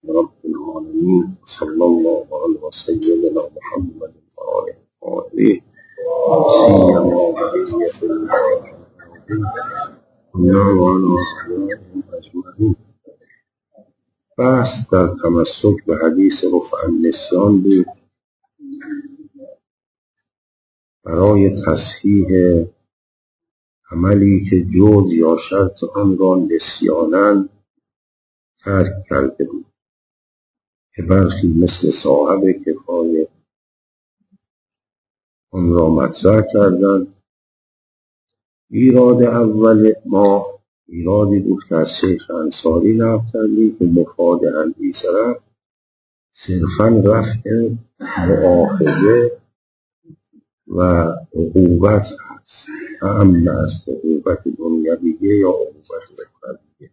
رب العالمين صلى الله على سيدنا محمد وآله سيما بقية الله وعلى آلهم أجمعين. بحث در تمسک به حدیث رفع النسیان بود برای تصحیح عملی که جز یا شرط آن را نسیاناً ترک کرده بود که برخی مثل صاحب کفایه آن را مطرح کردند. ایراد اول ما ایرادی بود که از شیخ انصاری نقل کردیم که مفاد حدیث رفع صرفاً رفع مؤاخذه و عقوبت هست، اعم از عقوبت دنیویه یا عقوبت اخرویه.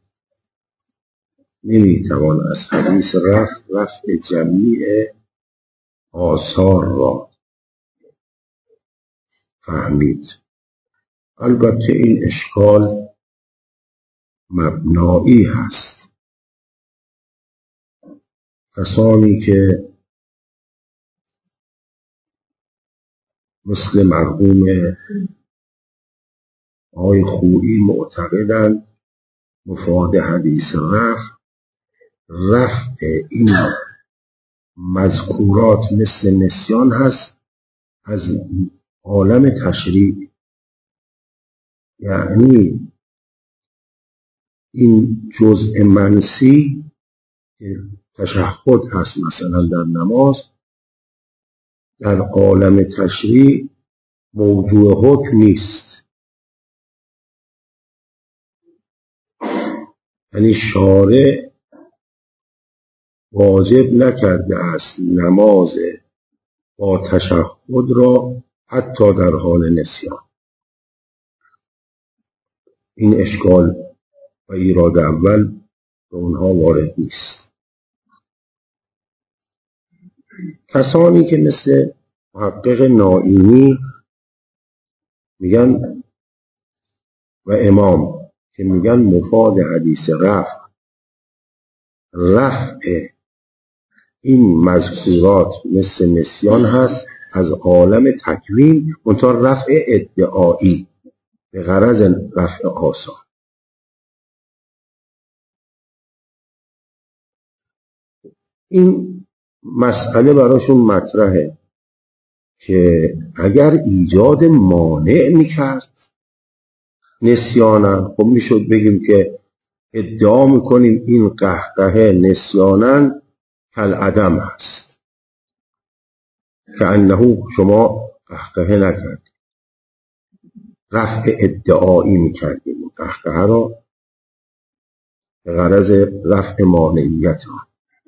نمیتوان از حدیث رفع جمیع آثار را فهمید. البته این اشکال مبنایی هست. کسانی که مثل مرحوم آقای خویی معتقدند مفاد حدیث رفع این مذکورات مثل نسیان هست از عالم تشریع، یعنی این جزء منسی که تشهد هست مثلا در نماز در عالم تشریع موضوع حکم نیست، یعنی شارع واجب نکرده است نماز با تشهد را حتی در حال نسیان. این اشکال و ایراد اول به اونها وارد نیست. کسانی که مثل محقق نائینی میگن و امام که میگن مفاد حدیث رفع این مذکورات مثل نسیان هست از عالم تکوین، منتها رفع ادعایی به غرض رفع آثار. این مسئله براشون مطرحه که اگر ایجاد مانع میکرد نسیانن، خب میشد بگیم که ادعا میکنیم این قهقه نسیانن کالعدم هست، که انه شما قهقه نکرد، رفع ادعایی میکردیم قهقه را به غرض رفع مانعیت ها.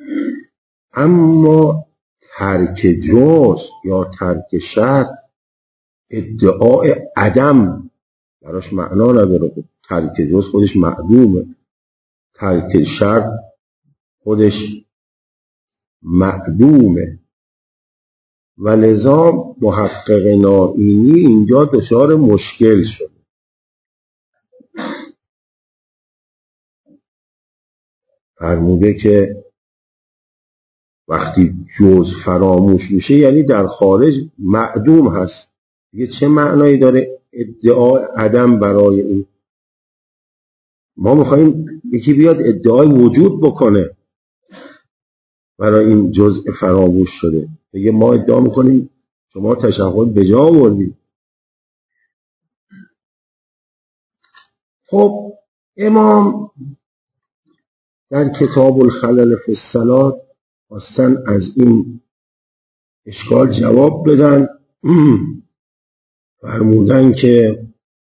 اما ترک جز یا ترک شرط ادعای عدم براش معنا نداره. ترک جز خودش معدومه، ترک شرط خودش معدومه و لذا محقق نائینی اینجا دچار مشکل شد. فرموده که وقتی جز فراموش میشه یعنی در خارج معدوم هست، دیگه چه معنایی داره ادعای عدم برای این؟ ما میخواییم یکی بیاد ادعای وجود بکنه برای این جزء فراموش شده، دیگه ما ادعا میکنیم شما تشهد به جا آوردید. خب امام در کتاب الخلل فی الصلاة خواستن از این اشکال جواب بدن. فرمودن که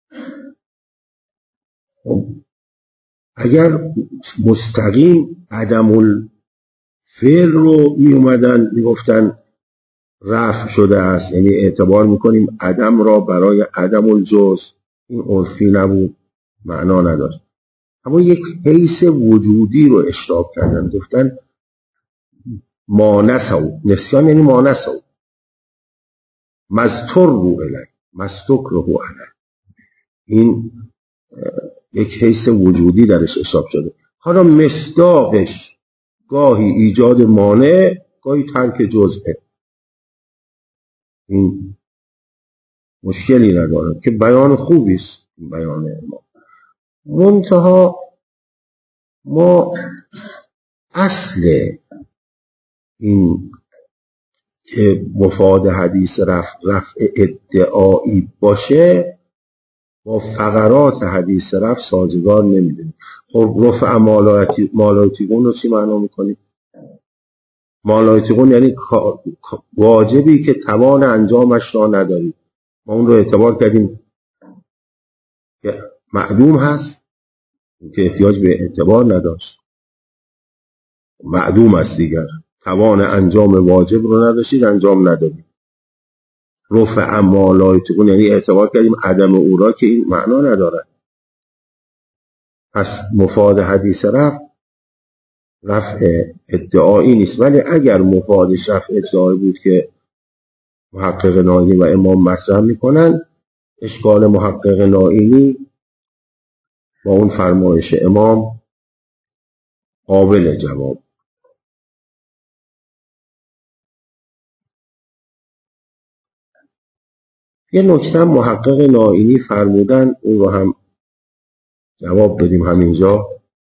اگر مستقیم عدم الفعل رو می اومدن می گفتن رفع شده است، یعنی اعتبار میکنیم عدم را برای عدم الجز، این عرفی نبود، معنا نداشت. اما یک حیث وجودی رو اشتراک کردن، گفتن مانسو، نسیان یعنی مانسو مستر رو الی مستکر رو الی، این یک حیث وجودی درش حساب شده. حالا مصداقش گاهی ایجاد مانع، گاهی ترک جزئه. این مشکلی نداره که بیان خوبی است بیان ما. منتها ما اصل این که مفاد حدیث رفع ادعایی باشه با فقرات حدیث رفع سازگار نمیدونیم. خب رفع مالایتیقون رو چی معنا میکنیم؟ مالایتیقون یعنی واجبی که توان انجامش را نداریم. ما اون رو اعتبار کردیم که معدوم هست که احتیاج به اعتبار نداشت، معدوم است دیگر، توان انجام واجب رو نداشتید، انجام ندادید. رفع مالایتیقون یعنی اعتبار کردیم عدم او را که این معنا نداره. پس مفاد حدیث رفع ادعایی نیست. ولی اگر مفادش رفع ادعایی بود که محقق نائینی و امام مطرح میکنن، اشکال محقق نائینی با اون فرمایش امام قابل جواب. یه نکته محقق نائینی فرمودن، اون رو هم جواب بدیم همینجا.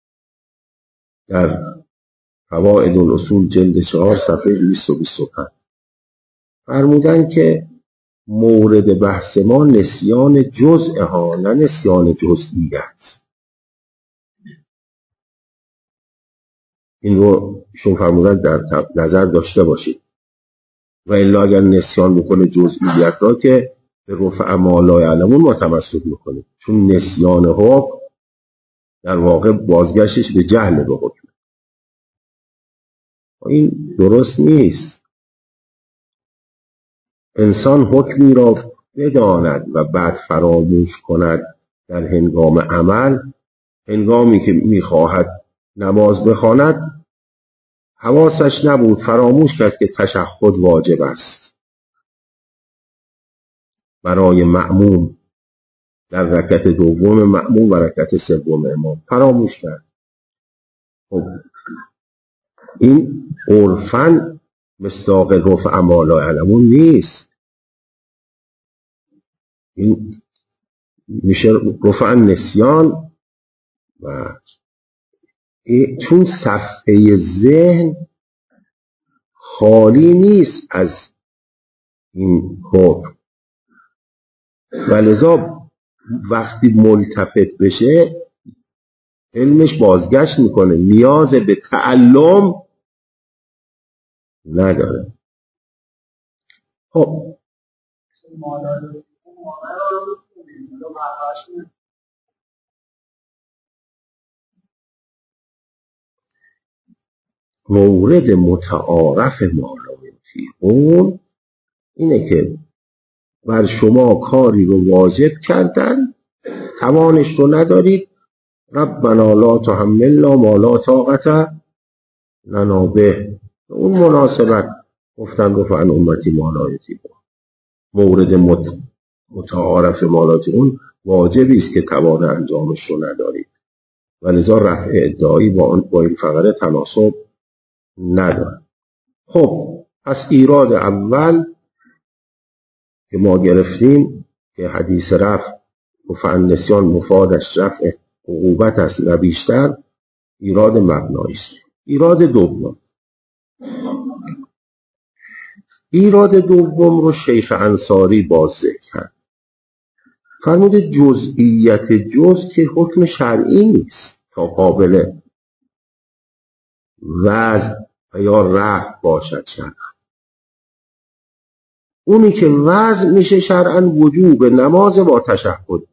در قواعد الاصول جلد 4 صفحه 225 فرمودن که مورد بحث ما نسیان جزء ها، نه نسیان جزئیت. این رو شون فرمودن در نظر داشته باشید. و الا اگر نسیان بکنه جزئیت را که به رفع ما لا یعلمون ما تمسک میکنه، چون نسیان حکم در واقع بازگشتش به جهل به حکم. این درست نیست. انسان حکمی را بداند و بعد فراموش کند در هنگام عمل. هنگامی که میخواهد نماز بخواند حواسش نبود، فراموش کرد که تشهد واجب است برای مأموم در رکعت دوم مأموم و رکعت سوم امام، فراموش کرد. خب این عرفاً مصداق رفع ما لا یعلمون نیست. این میشه رفع نسیان. و چون صفحه ذهن خالی نیست از این حکم و لذا وقتی ملتفت بشه علمش بازگشت میکنه، نیاز به تعلم نداره. خب مورد متعارف مالایتی اون اینه که بر شما کاری رو واجب کردن، توانش رو ندارید، ربنا لا تحملنا ما لا طاقت لنا به. اون مناسبت گفتن رفع عن امتی مالایتی مورد متعارف مالایتی اون واجبی است که توان انجامش رو ندارید و لذا رفع ادعایی با این فقره تناسب نداره. خب پس ایراد اول که ما گرفتیم که حدیث رفع رفع نسیان مفادش رفع عقوبت است نه بیشتر، ایراد مبنایی است. ایراد دوم رو شیخ انصاری باز ذکر کرد. فرمود جزئیت جز که حکم شرعی نیست تا قابل وضع و یا رفع باشد شرعا. اونی که وضع میشه شرعا وجوب نماز با تشهد.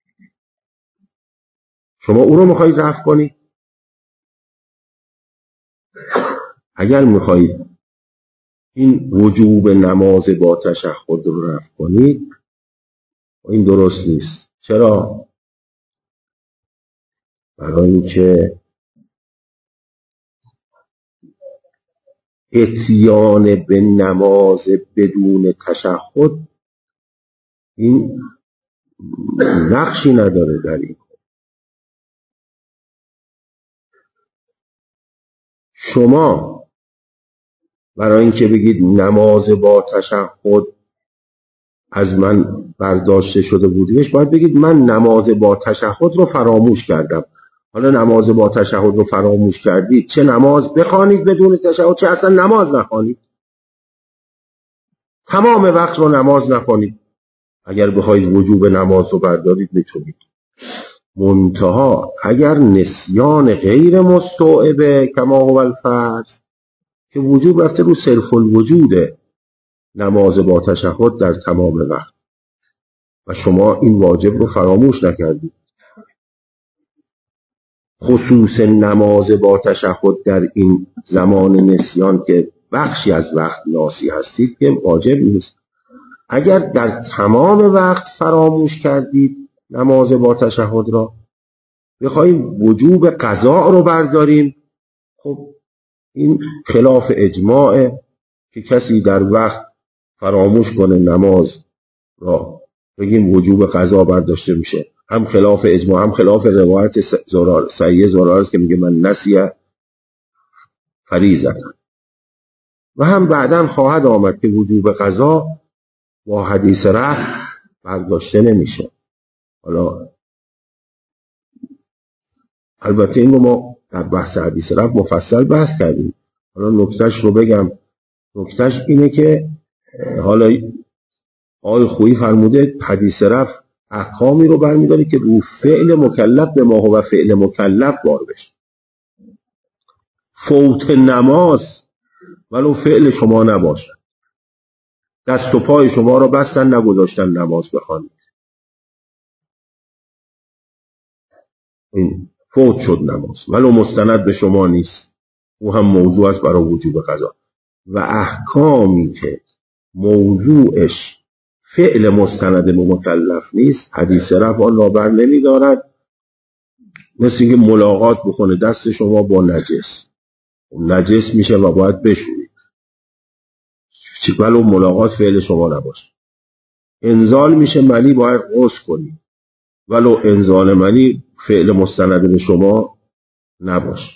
شما اون رو میخواید رفع کنید؟ اگر میخواید این وجوب نماز با تشهد رو رفع کنید، این درست نیست. چرا؟ برای اینکه اتیان به نماز بدون تشهد این نقشی نداره در این. شما برای اینکه بگید نماز با تشهد از من برداشته شده بودیش، باید بگید من نماز با تشهد رو فراموش کردم. حالا نماز با تشهد رو فراموش کردید، چه نماز بخوانید بدون تشهد، چه اصلا نماز نخوانید، تمام وقت رو نماز نخوانید. اگر بخواید وجوب نماز رو بردارید میتونید. منتها اگر نسیان غیر مستوعبه کما هو الفرض، که وجوب رفته رو صرف الوجود نماز با تشهد در تمام وقت و شما این واجب رو فراموش نکردید، خصوص نماز با تشهد در این زمان نسیان که بخشی از وقت ناسی هستید که واجب نیست. اگر در تمام وقت فراموش کردید نماز با تشهد را، بخوایم وجوب قضا رو برداریم، خب این خلاف اجماعه که کسی در وقت فراموش کنه نماز را بگیم وجوب قضا برداشته میشه. هم خلاف اجماع، هم خلاف روایت صحیح زرار است که میگه من نسیه فریضه، و هم بعداً خواهد آمد که وجوب قضا با حدیث رفع برداشته نمیشه. حالا البته این رو ما در بحث حدیث رفع مفصل بحث کردیم. حالا نکتهش رو بگم. نکتهش اینه که حالا آقای خویی فرموده حدیث رفع احکامی رو برمی‌داره که رو فعل مکلف به ما هو فعل مکلف بار بشه. فوت نماز ولو فعل شما نباشه، دست و پای شما رو بستن نگذاشتن نماز بخوانید، این فوت شد نماز ولو مستند به شما نیست، او هم موضوع است برای وجوب قضا. و احکامی که موضوعش فعل مستند به مکلف نیست حدیث رفع آن را بر نمی‌دارد. مثل اینکه ملاقات بکنه دست شما با نجس میشه و باید بشورید، ولو ملاقات فعل شما نباشه. انزال میشه منی، باید غسل کنید ولو انزال منی فعل مستند به شما نباشه.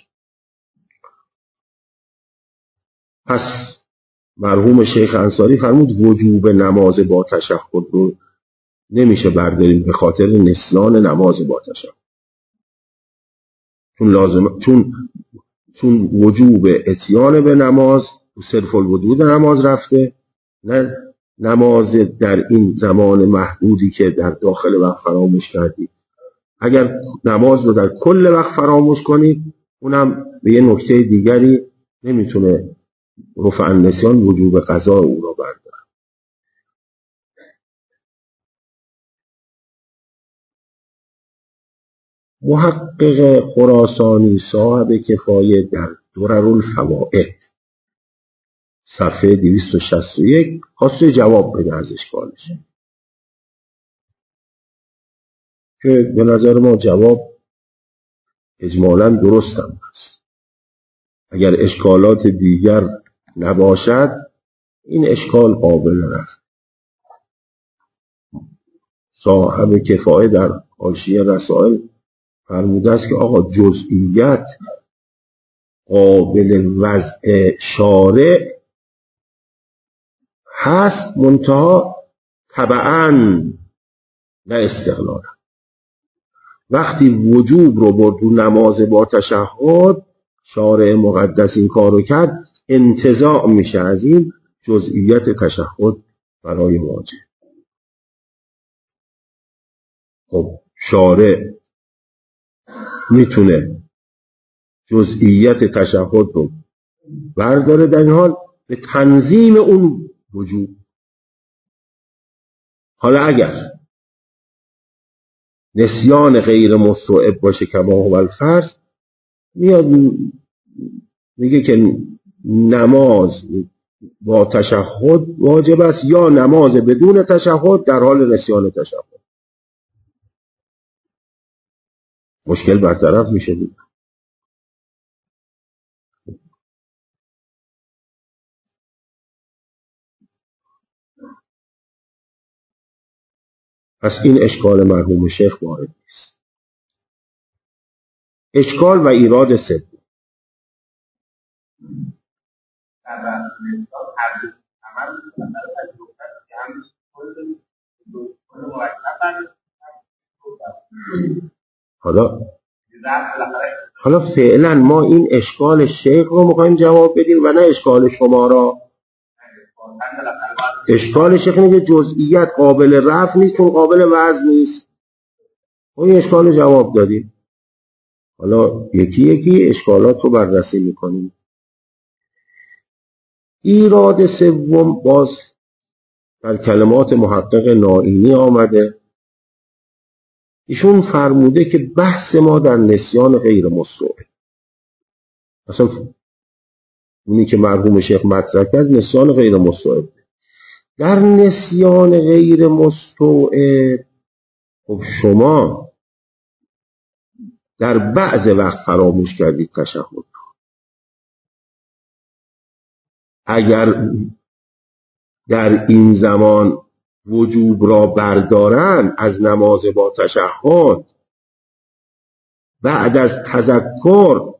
پس مرحوم شیخ انصاری فرمود وجوب نماز با تشهد رو نمیشه برداریم به خاطر نسیان نماز با تشهد، چون وجوب اتیان به نماز صرف الوجود نماز رفته، نه نماز در این زمان محدودی که در داخل وقت فراموش کردید. اگر نماز رو در کل وقت فراموش کنید، اونم به یه نکته دیگری نمیتونه رفع النسیان وجوب قضا او را برداره. محقق خراسانی صاحب کفایه در دررالفوائد صفحه 261 خواسته جواب بده از اشکالش، که به نظر ما جواب اجمالاً درستم است. اگر اشکالات دیگر نباشد این اشکال قابل رفع. صاحب کفایه در حاشیه رسائل فرموده است که آقا جزئیات قابل وضع شارع هست، منتها تبعاً نه استقلالا. وقتی وجوب رو برد رو نماز با تشهد، شارع مقدس این کارو کرد، انتزاع میشه از این جزئیات تشهد برای واجب. خب شارع میتونه جزئیات تشهد رو برداره در این حال به تنظیم اون وجوب. حالا اگر نسیان غیر مستوعب باشه کما هو الفرض، میاد میگه که نماز با تشهد واجب است یا نماز بدون تشهد در حال نسیان تشهد. مشکل برطرف میشه دید. پس این اشکال مرحوم شیخ وارد نیست. اشکال و ایراد سوم، حالا فعلا ما این اشکال شیخ رو میخوایم جواب بدیم و نه اشکال شما را. اشکال شیخ اینه که جزئیات قابل رفع نیست چون قابل وزن نیست. این اشکال رو جواب دادیم. حالا یکی یکی اشکالات رو بررسی میکنیم. ایراد سوم باز در کلمات محقق نائینی آمده. ایشون فرموده که بحث ما در نسیان غیر مستوعب، اصلا اونی که مرحوم شیخ مطرح کرد نسیان غیر مستوعب. در نسیان غیر مستوعب خب شما در بعض وقت فراموش کردید تشهد. اگر در این زمان وجوب را بردارن از نماز با تشهد بعد از تذکر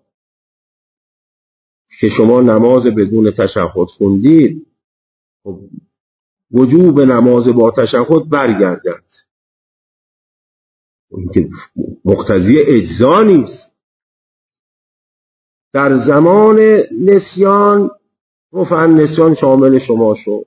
که شما نماز بدون تشهد خوندید، خب وجوب نماز با تشهد برگردد. این که مقتضی اجزا نیست. در زمان نسیان رفع نسیان شامل شما شد.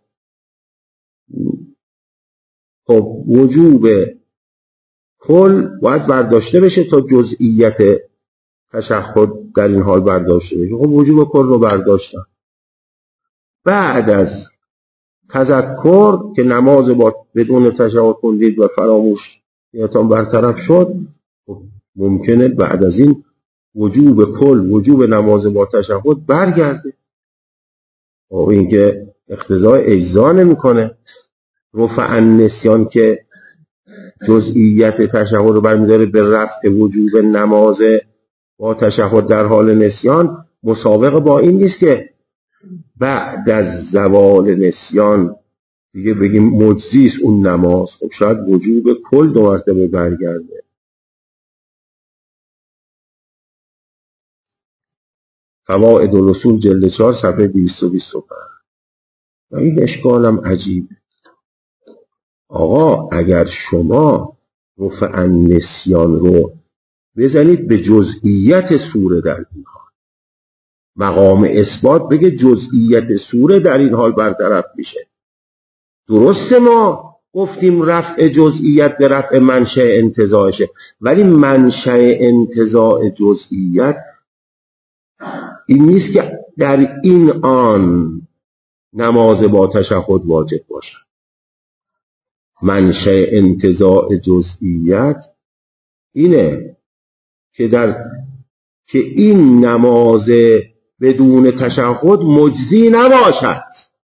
خب وجوب کل باید برداشته بشه تا جزئیت تشهد در این حال برداشته بشه. خب وجوب کل رو برداشتن. بعد از تذکر که نماز بدون تشهد خوندید و فراموش یادتان برطرف شد، خب ممکنه بعد از این وجوب کل، وجوب نماز با تشهد برگرده. خب این که اقتضای اجزا نمیکنه. رفع نسیان که جزئیت تشهد رو برمیداره به رفع وجوب نماز با تشهد در حال نسیان، مسابقه با این نیست که بعد از زوال نسیان دیگه بگیم مجزی است اون نماز. خب شاید وجوب کل 2 مرتبه برگرده. قواعد الاصول جلد 4 صفحه 225. و این اشکالم عجیب. آقا اگر شما رفع نسیان رو بزنید به جزئیت سوره در این حال، مقام اثبات بگه جزئیت سوره در این حال برطرف میشه. درسته ما گفتیم رفع جزئیت به رفع منشأ انتزاعشه، ولی منشأ انتزاع جزئیت این نیست که در این آن نماز با تشهد واجب باشه. منشأ انتزاع جزئیت اینه که این نماز بدون تشهد مجزی نباشد.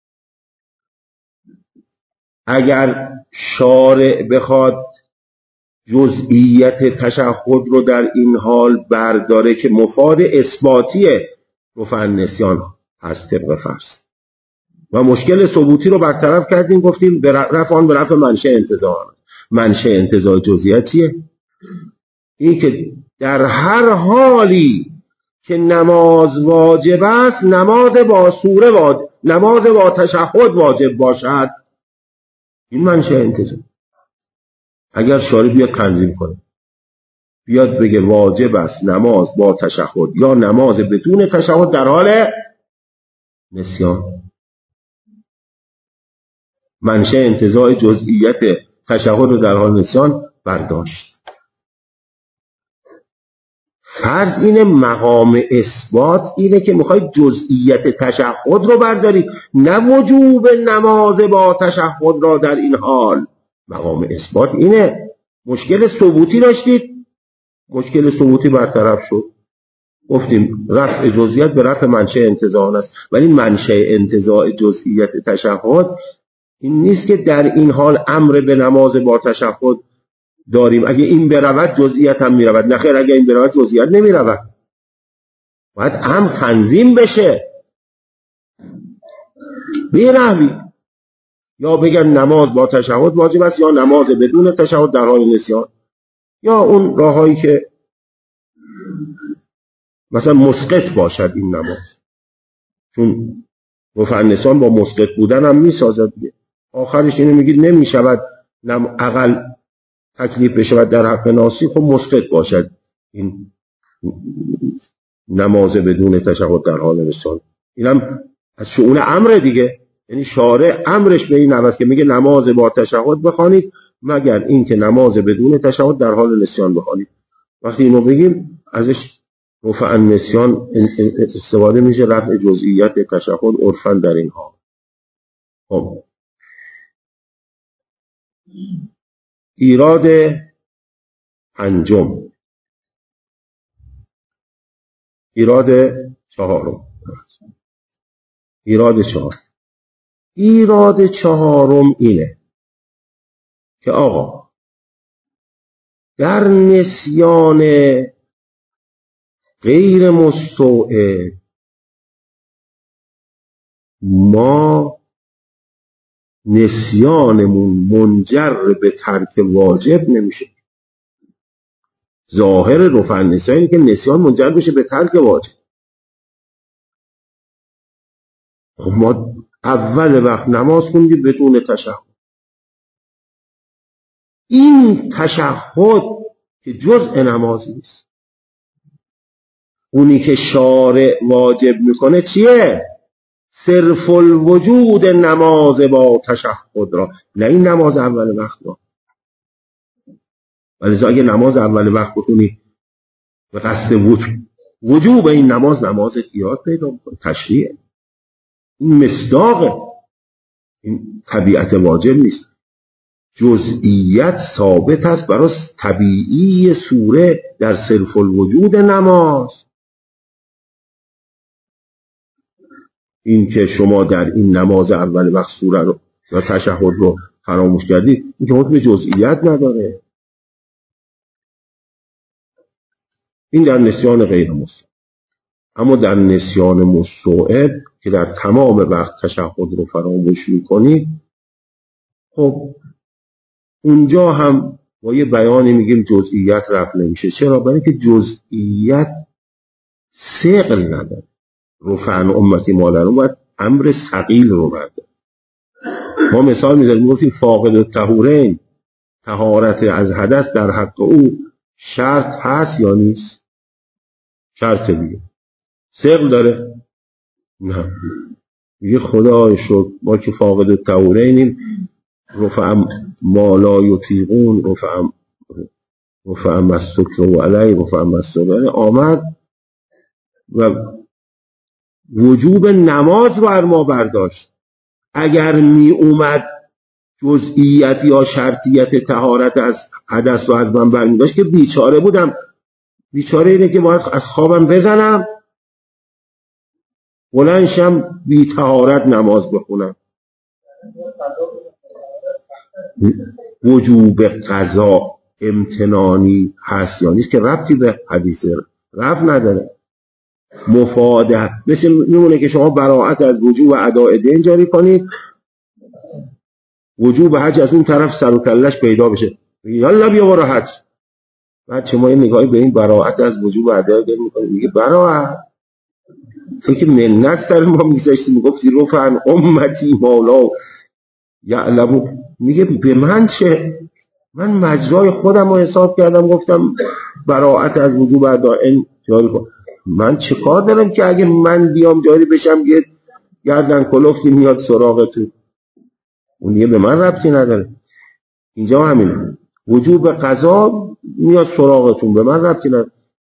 اگر شارع بخواد جزئیت تشهد رو در این حال برداره که مفاد اثباتی رفع نسیان هست طبق فرض و مشکل ثبوتی رو برطرف کردیم، گفتیم رفع آن به رفع منشأ انتزاع. منشأ انتزاع جزئیت چیه؟ این که در هر حالی که نماز واجب است نماز با سوره واجب، نماز با تشهد واجب باشد. این منشأ انتزاع. اگر شارع بیاد تنظیم کنه، بیاد بگه واجب است نماز با تشهد یا نماز بدون تشهد در حال نسیان، منشأ انتزاع جزئیت تشهد رو در حال نسیان برداشت. فرض اینه مقام اثبات اینه که میخواید جزئیت تشهد رو بردارید، نه وجوب نماز با تشهد را در این حال. مقام اثبات اینه. مشکل ثبوتی داشتید، مشکل ثبوتی برطرف شد. گفتیم رفع جزئیت به رفع منشأ انتزاع است، ولی منشأ انتزاع جزئیت تشهد این نیست که در این حال امر به نماز با تشهد داریم. اگه این برود جزئیت هم میرود. نخیر، اگه این برود جزئیت نمیرود. باید امر تنظیم بشه به نحوی یا بگن نماز با تشهد واجب است یا نماز بدون تشهد در حال نسیان، یا اون راهایی که مثلا مسقط باشد این نماز. چون رفع النسیان با مسقط بودن هم میسازد دیگه. آخرش اینو میگید نمیشود اقل تکلیف بشود در حق ناسی، خب مسقط باشد این نماز بدون تشهد در حال نسیان. اینم از شؤون امر دیگه، یعنی شارع امرش به این نوست که میگه نماز با تشهد بخوانید مگر اینکه نماز بدون تشهد در حال نسیان بخوانید. وقتی اینو بگیم ازش رفع النسیان استفاده میشه، رفع جزئیات تشهد عرفاً در اینها. خب ایراد پنجم، ایراد چهارم، ایراد چهارم اینه که آقا در نسیان غیر مستوعب ما نسیانمون منجر به ترک واجب نمیشه. ظاهر رفع النسیان که نسیان منجر بشه به ترک واجب. ما اول وقت نماز خوندیم بدون تشهد. این تشهد که جزء نماز نیست، اونی که شارع واجب میکنه چیه؟ صرف الوجود نماز با تشهد را، نه این نماز اول وقت را. ولی اگه نماز اول وقت بخونی به قصد وجوب این نماز ایراد پیدا میکنه، تشریعه، این مصداقه، این طبیعت واجب نیست. جزئیت ثابت است برای طبیعی سوره در صرف الوجود نماز. این که شما در این نماز اول وقت سوره رو یا تشهد رو فراموش کردید، این که حکم جزئیت نداره. این در نسیان غیر مستوعب. اما در نسیان مستوعب که در تمام وقت تشهد رو فراموش میکنید، خب اونجا هم با یه بیانی میگیم جزئیت رفع نمیشه. چرا؟ برای که جزئیت ثقل نداره. رفع عن امتی ما لرون باید امر ثقیل رو برده. ما مثال میزنیم، میگفتیم فاقد الطهورین، طهارت از حدث در حق او شرط هست یا نیست؟ شرط دیگه. ثقل داره؟ نه. میگه خدای شکر ما که فاقد الطهورینیم، رفع ما لا یطیقون، رفع ما استکرهوا علیه، رفع ما استکرهوا آمد و وجوب نماز رو از ما برداشت. اگر می اومد جزئیت یا شرطیت طهارت از حدث رو از من برمی‌داشت که بیچاره بودم. بیچاره اینه که باید از خوابم بزنم، بلندشم بی طهارت نماز بخونم. وجوب قضا امتنانی هست یا نیست که ربطی به حدیث رفع نداره. مفاده مثل میمونه که شما براءت از وجوب اداء دین جاری کنید، وجوب حج از اون طرف سر و کلش پیدا بشه، یالا بیا برو حج. بعد شما یه نگاهی به این براءت از وجوب اداء دین میکنید، میگه براءت فکر منت سر ما میگذاشتی، میگفتی رفع عن امتی مولا یعلمو، میگه به من چه؟ من مجرای خودم رو حساب کردم، گفتم براءت از وجوب اداء دین جاری کن. من چه کار دارم که اگه من بیام جاری بشم یه گردن کلفتی میاد سراغ تو؟ اون دیگه به من ربطی نداره. اینجا همینه، وجوب قضا میاد سراغتون، به من ربطی نداره.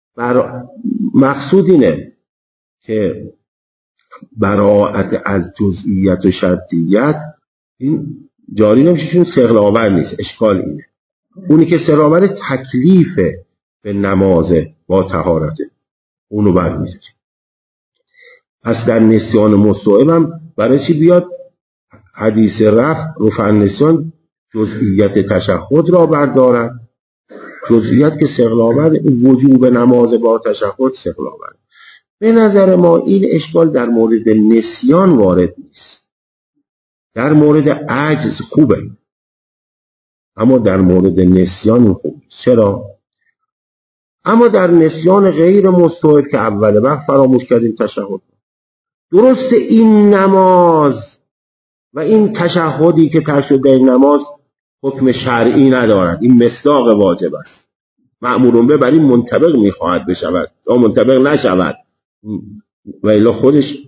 مقصود اینه که براءت از جزئیت و شرطیت این جاری نمیشه چون ثقل آور نیست. اشکال اینه، اونی که ثقل آور تکلیف به نماز با طهارته، اونو برمی‌داره. پس در نسیان مستوعب هم برای چی بیاد حدیث رفع النسیان جزئیت تشهد را بردارد؟ جزئیت که ثقل آور، وجوب نماز با تشهد ثقل آور. به نظر ما این اشکال در مورد نسیان وارد نیست. در مورد عجز خوبه، اما در مورد نسیان خوبه. چرا؟ اما در نسیان غیر مستوعب که اول وقت فراموش کردیم تشهد، درست این نماز و این تشهدی که ترک شده این نماز حکم شرعی ندارد، این مصداق واجب است. مأمورون به بر این منطبق میخواهد بشود تا منطبق نشود و الا خودش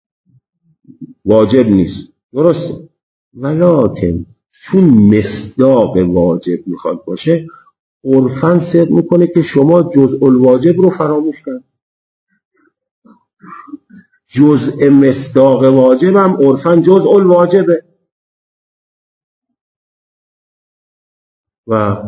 واجب نیست. درسته، ولکن چون مصداق واجب میخواد باشه عرفاً صدق میکنه که شما جزء الواجب رو فراموش کرد. جزء مصداق واجب هم عرفاً جزء الواجبه و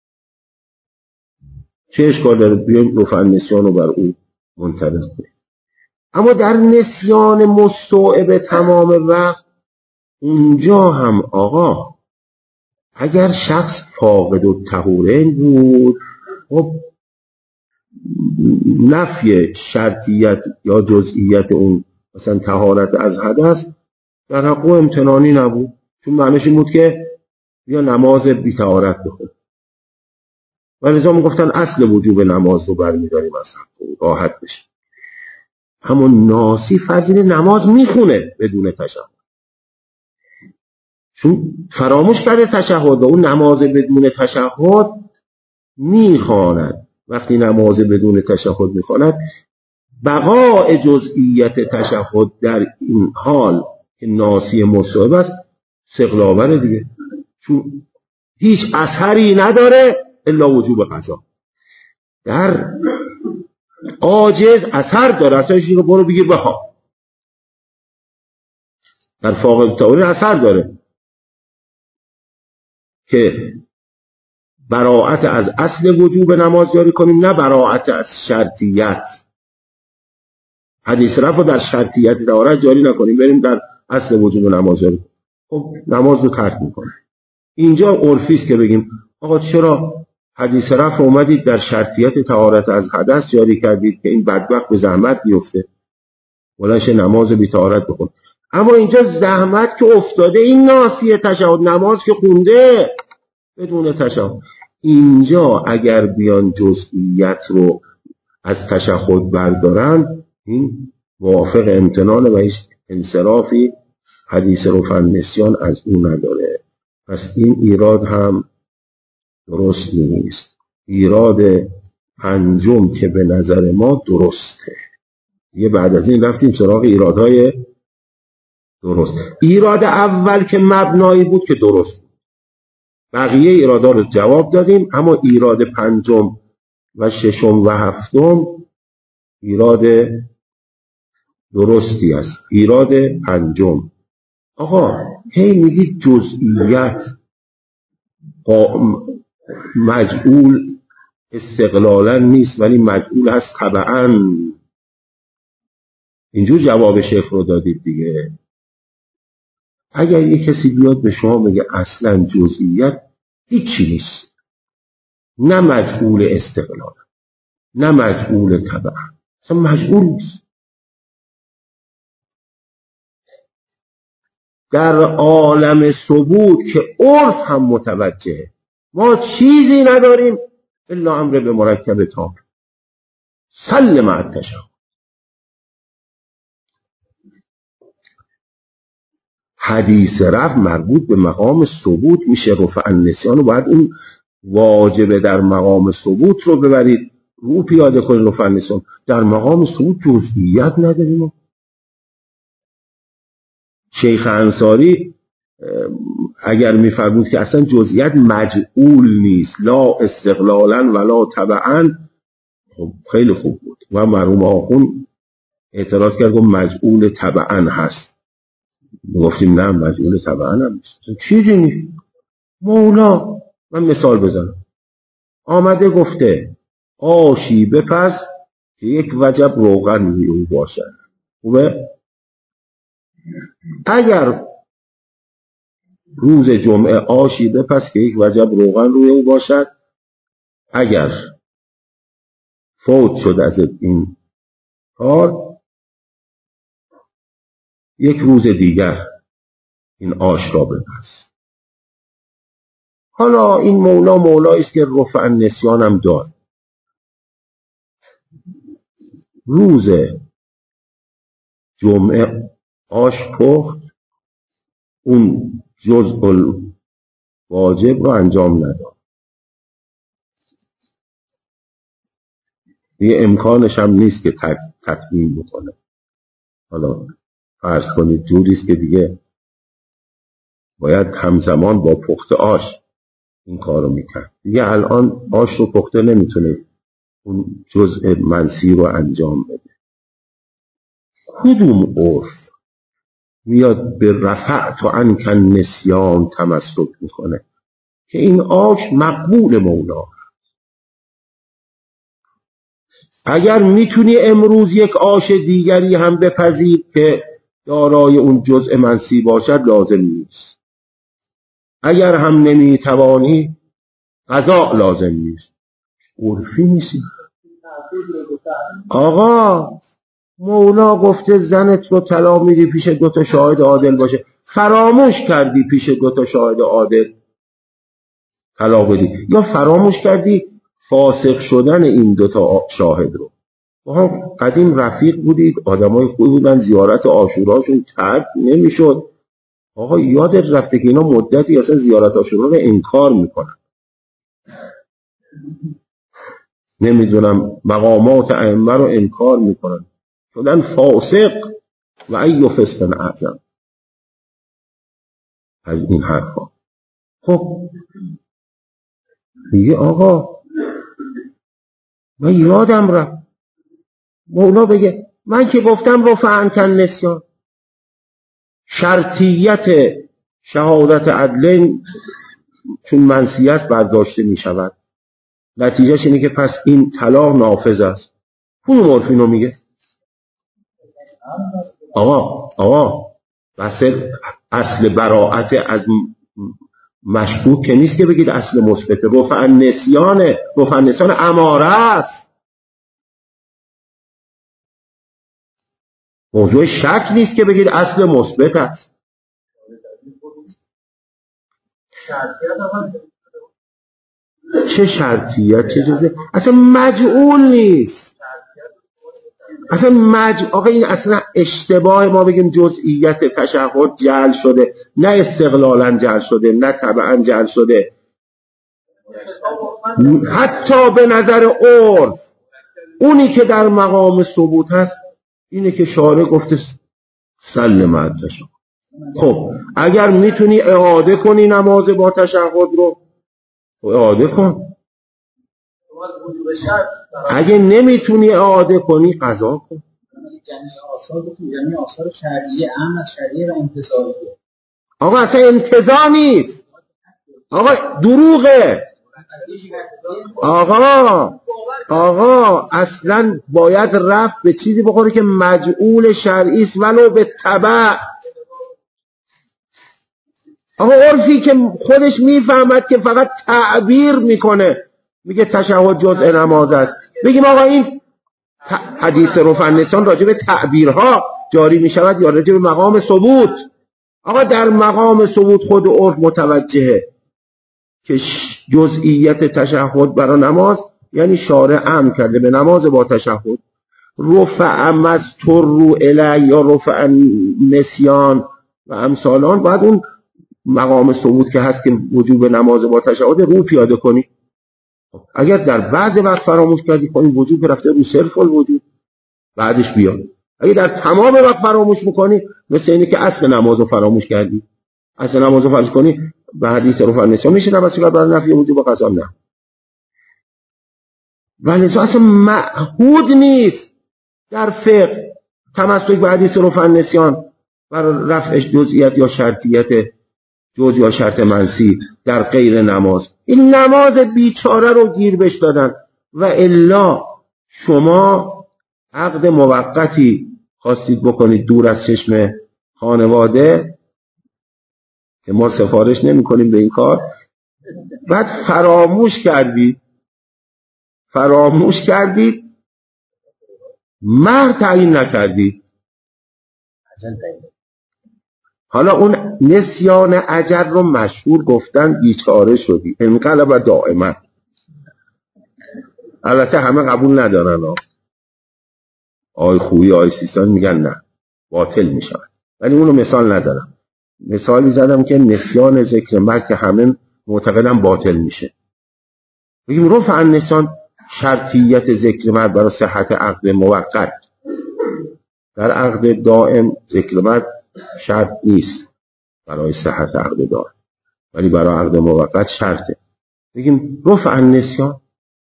چه اشکال داره بیایم رفع نسیان رو بر او منطبق کنیم. اما در نسیان مستوعب تمام وقت اونجا هم آقا اگر شخص فاقد الطهورین بود، خب نفی شرطیت یا جزئیت اون مثلا طهارت از حدث در حق او امتنانی نبود، چون معنیش این بود که یا نماز بی طهارت بخون و لذا میگفتن اصل وجوب نماز رو برمیداریم از حق او راحت بشه. اما ناسی فضیل نماز میخونه بدون تشهد، چون فراموش کرده تشهد و اون نماز بدون تشهد میخواند. وقتی نماز بدون تشهد میخواند بقاء جزئیت تشهد در این حال که ناسی مصوب است استقلاله دیگه، چون هیچ اثری نداره الا وجوب قضا. در عاجز اثر داره، اثرش رو برو بگیر بخواه. در فاقد الطهورین اثر داره که براءت از اصل وجوب نماز جاری کنیم، نه براءت از شرطیت. حدیث رفع در شرطیت طهارت جاری نکنیم، بریم در اصل وجوب نماز جاری کنیم. خب نماز رو ترک میکنه. اینجا عرفی است که بگیم آقا چرا حدیث رفع اومدید در شرطیت طهارت از حدث جاری کردید که این بدبخت به زحمت بیفته ولنش نماز بی طهارت بخون. اما اینجا زحمت که افتاده، این ناسی تشهد نماز که خونده بدون تشهد. اینجا اگر بیان جزئیت رو از تشهد بردارن این موافق امتنان و هیچ انصرافی حدیث رفع النسیان از اون نداره. پس این ایراد هم درست نیست. ایراد پنجم که به نظر ما درسته. یه بعد از این رفتیم سراغ ایرادهای درست. ایراد اول که مبنایی بود که درست بود، بقیه ایرادا رو جواب دادیم. اما ایراد پنجم و ششم و هفتم ایراد درستی است. ایراد پنجم، آقا هی میگید جزئیت مجعول استقلالا نیست ولی مجعول هست تبعاً. اینجور جواب شیخ رو دادید دیگه. اگر یک کسی بیاد به شما بگه اصلا جزئیت هیچی نیست، نه مجعول استقلال نه مجعول تبعاً، اصلا مجعول نیست، در عالم ثبوت که عرف هم متوجهه ما چیزی نداریم الا امر به مرکب تام سلم التشهد. حدیث رفع مربوط به مقام ثبوت میشه. رفع النسیان رو باید اون واجبه در مقام ثبوت رو ببرید رو پیاده کنید. رفع النسیان در مقام ثبوت جزئیت نداریم. شیخ انصاری اگر میفرمود که اصلا جزئیت مجعول نیست لا استقلالا ولا تبعا، خب خیلی خوب بود. و مرحوم آخون اعتراض کرد که مجعول تبعا هست. گفتیم نه مجعول تبعا هم نیست. چیزی نیست. مولا من مثال بزنم، آمده گفته آشی بپز که یک وجب روغن روی او باشد. خوبه؟ اگر روز جمعه آشی بپز که یک وجب روغن روی او باشد، اگر فوت شد از این کار یک روز دیگر این آش را بپز. حالا این مولایی است که رفع النسیان هم داره. روز جمعه آش پخت، اون جزء واجب رو انجام نداد، دیگه امکانش هم نیست که تکمیل بکنه. حالا فرض کنید جوریست که دیگه باید همزمان با پخت آش این کارو میکرد، دیگه الان آش رو پخته نمیتونه اون جزء منسی رو انجام بده. کدوم عرف میاد به رفعت و عنک النسیان تمسک میکنه که این آش مقبول مولا؟ اگر میتونی امروز یک آش دیگری هم بپذیر که دارای اون جزء منسی باشد لازم نیست، اگر هم نمیتوانی قضا لازم نیست. عرفی نیستی آقا. مولا گفته زنت رو طلاق میدی پیش 2 شاهد عادل باشه، فراموش کردی پیش 2 شاهد عادل طلاق بدی، یا فراموش کردی فاسق شدن این 2 شاهد رو. آها قدیم رفیق بودید، آدمای خوبی بودن، زیارت عاشوراشون ترک نمیشد. آقا یادت رفته که اینا مدتی اصلا زیارت عاشورا رو انکار میکنن، نمیدونم مقامات ائمه رو انکار میکنن، شدن فاسق و ای فسق اعظم از این حرفا. خب میگه آقا من یادم رفت مولا بگه من که گفتم رفع عنک النسیان، شرطیت شهادت عدلین چون منسیت برداشته می شود، نتیجهش اینه که پس این طلاق نافذ است. کدوم عرف اینو میگه؟ آقا بحث اصل براعت از مشکوک که نیست که بگید اصل مثبت. رفع النسیان اماره است، موضوع شک نیست که بگید اصل مثبت است. چه شرطیت چه جزه اصلا مجعول نیست، اصلا آقا این اصلا اشتباه ما بگیم جزئیت تشهد جعل شده، نه استقلالا جعل شده نه تبعا جعل شده. حتی به نظر عرف اونی که در مقام ثبوت هست اینه که شارع گفته سلم التشهد. خب اگر میتونی اعاده کنی نماز با تشهد رو اعاده کن، اگه نمیتونی اعاده کنی قضا کن. جمعی آثار شرعیه اهم از شرعیه و انتزاعیه. آقا اصلا انتزاع نیست، آقا دروغه. آقا اصلا باید رفت به چیزی بخوره که مجعول شرعی است ولو به تبع. آقا عرفی که خودش میفهمد که فقط تعبیر میکنه، میگه تشهد جزء نماز است، بگیم آقا این حدیث رفع النسیان راجع به تعبیرها جاری میشود یا راجع به مقام ثبوت؟ آقا در مقام ثبوت خود عرف متوجهه که جزئیت تشهد برای نماز یعنی شارع امر کرده به نماز با تشهد. رفع مستر الی یا رفع نسیان و امثالان، باید اون مقام ثبوت که هست که وجوب نماز با تشهد رو پیاده کنی. اگر در بعض وقت فراموش کردی خب این وجوب رفته رو صرف الوجوب بعدش بیاد. اگر در تمام وقت فراموش میکنی مثل اینه که اصل نماز رو فراموش کردی، اصل نماز رو فراموش کنی به حدیث رفع النسیان میشه توسل برای نفی وجوب قضا نه. ولی اصلا معهود نیست در فقه تمسک به حدیث رفع النسیان برای رفعش جزئیت یا شرطیت جز یا شرط منسی در غیر نماز. این نماز بیچاره رو گیر بش دادن و الا شما عقد موقتی خواستید بکنید دور از چشم خانواده که ما سفارش نمی کنیم به این کار، بعد فراموش کردید مهر تعیین نکردید، حالا اون نسیان اجر رو مشهور گفتن بیچاره شدی انقلب دائما. البته همه قبول ندارن، آی خویی آی سیستان میگن نه باطل می شود. ولی اونو مثال نزدم. مثالی زدم که نسیان ذکر مرگ که همه معتقدن باطل میشه. بگیم رفع النسیان شرطیت ذکر مرگ برای صحت عقد موقت. در عقد دائم ذکر مرگ شرط نیست برای صحت عقد دائم، ولی برای عقد موقت شرطه. بگیم رفع النسیان.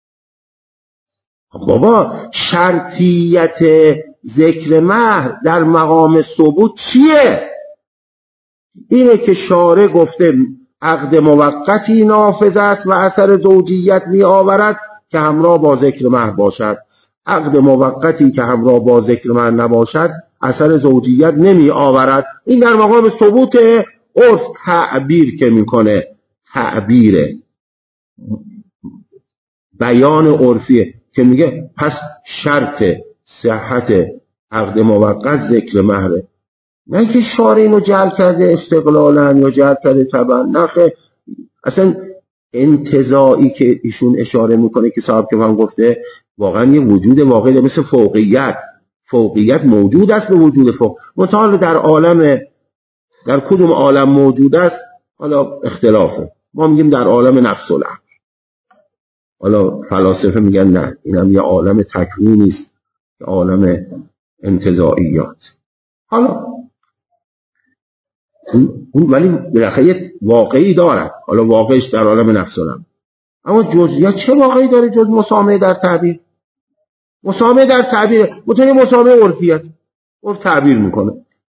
بابا شرطیت ذکر مهر در مقام ثبوت چیه؟ اینه که شارع گفته عقد موقتی نافذ است و اثر زوجیت می آورد که همراه با ذکر مهر باشد. عقد موقتی که همراه با ذکر مهر نباشد اثر زوجیت نمی آورد. این در مقام ثبوت. عرف تعبیر که میکنه، تعبیر بیان عرفیه که میگه پس شرط صحت عقد موقت ذکر مهره. نه که شارع اینو جعل کرده استقلالا یا جعل کرده طبعا. نخه اصلا انتزاعی که ایشون اشاره میکنه که صاحب که من گفته واقعا یه وجود واقعی مثل فوقیت موجود است به وجود فوق. متعال در عالم، در کدوم عالم موجود است حالا اختلافه. ما میگیم در عالم نفس الامر. حالا فلاسفه میگن نه، اینم یه عالم تکوینی است، یه عالم انتزاعیات. حالا اون ولی بالاخره واقعی دارد. حالا واقعش در عالم نفس الامر، اما جزئیات چه واقعی داره جز مسامحه در تعبیر؟ مسامحه در تعبیر متأ مسامحه عرفیت، عرف تعبیر میکنه.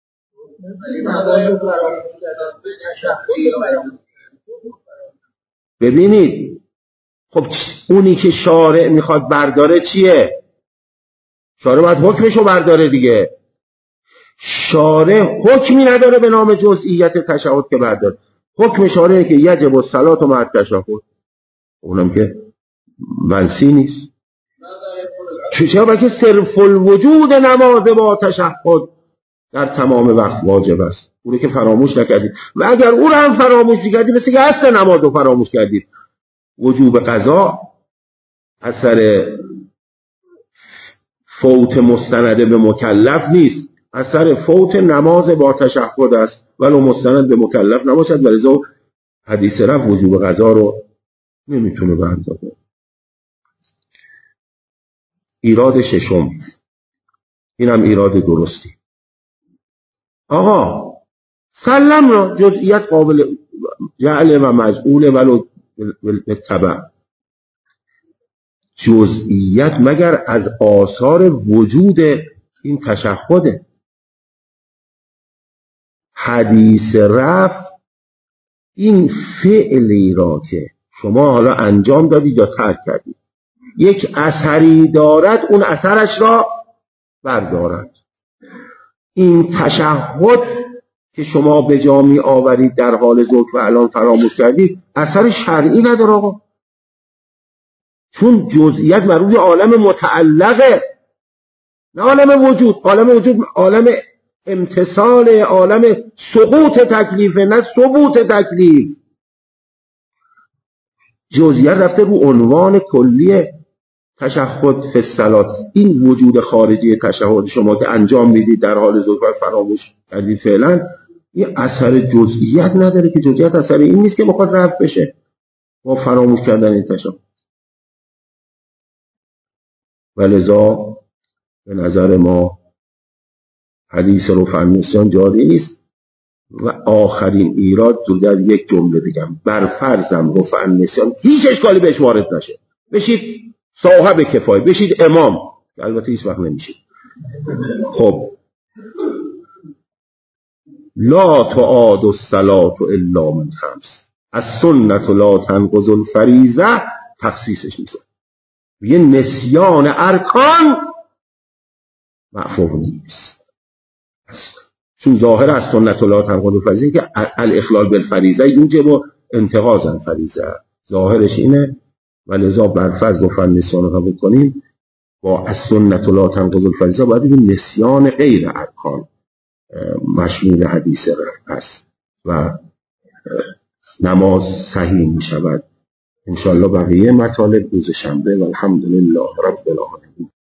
ببینید خب اونی که شارع میخواد برداره چیه؟ شارع باید حکمشو برداره دیگه. شارع حکمی نداره به نام جزئیت تشهد که برداره. حکم شارع که یجب الصلاة مع التشهد، اونم که منسی نیست. چرا که صرف الوجود نماز با تشهد در تمام وقت واجب است. اونه که فراموش نکردید و اگر اون هم فراموش کردید مثل که اصل نماز رو فراموش کردید. وجوب قضا اثر فوت مستند به مکلف نیست، اثر فوت نماز با تشهد است ولو مستند به مکلف نباشد، ولذا حدیث رفع وجوب قضا رو نمیتونه برداره. ایراد ششم، اینم ایراد درستی. آقا سلم را جزئیت قابل جعل و مجعول ولو بالتبع. جزئیت مگر از آثار وجود این تشهده. حدیث رفع این فعلی را که شما حالا انجام دادید یا ترک کردید یک اثری دارد، اون اثرش را بردارد. این تشهد که شما به جا می آورید در حال ذکر و الان فراموش کردید اثر شرعی نداره آقا، چون جزئیت بر روی عالم متعلقه، نه عالم وجود. عالم وجود عالم امتصال، عالم سقوط تکلیفه، نه ثبوت تکلیف. جزئیت رفته رو عنوان کلی تشهد فی الصلاة. این وجود خارجی تشهد شما که انجام میدید در حال ذکر فراموش کردید فعلا، این اثر جزئیت نداره که جزئیت اثر این نیست که بخواد رفع بشه با فراموش کردن این تشهد. ولذا به نظر ما حدیث رفع النسیان جاری نیست. و آخرین ایراد رو در یک جمله بگم، بر فرضم رفع النسیان هیچ اشکالی بهش وارد نشه، بشید صاحب کفایه، بشید امام، که البته هیچ وقت نمیشید. خب لا تعاد الصلاة الا من خمس، السنة لا تنقض الفریضه، تخصیصش میشه یه نسیان ارکان معفو نیست. چون ظاهر از سنت لا تنقض الفریضه که الاخلال بالفریضه یوجب انتقاض الفریضه، ظاهرش اینه. ولذا بر فرض رفع النسیان رو قبول کنیم با السنة لا تنقض الفریضه باید بگیم نسیان غیر ارکان مشمول حدیث رفع است و نماز صحیح می شود. انشاءالله بقیه مطالب روز شنبه و الحمدلله رب العالمین.